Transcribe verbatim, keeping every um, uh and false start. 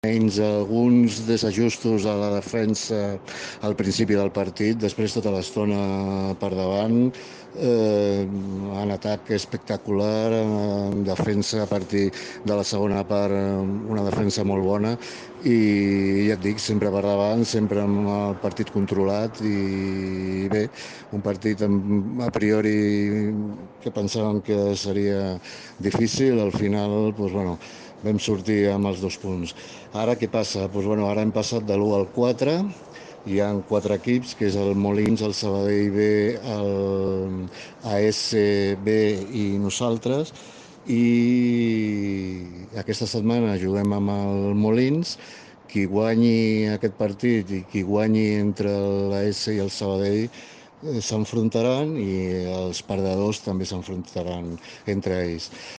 menys alguns desajustos a la defensa al principi del partit, després tota l'estona per davant, eh, en atac espectacular, en defensa a partir de la segona part, una defensa molt bona, i ja et dic, sempre per davant, sempre amb el partit controlat, i bé, un partit a priori que pensàvem que seria difícil, al final, doncs, bueno, vam sortir amb els dos punts. Ara què passa? Doncs, bueno, ara hem passat de l'u al quatre, hi ha quatre equips, que és el Molins, el Sabadell B, el A S B i nosaltres, i aquesta setmana juguem amb el Molins. Qui guanyi aquest partit i qui guanyi entre l'A S i el Sabadell s'enfrontaran, i els perdedors també s'enfrontaran entre ells.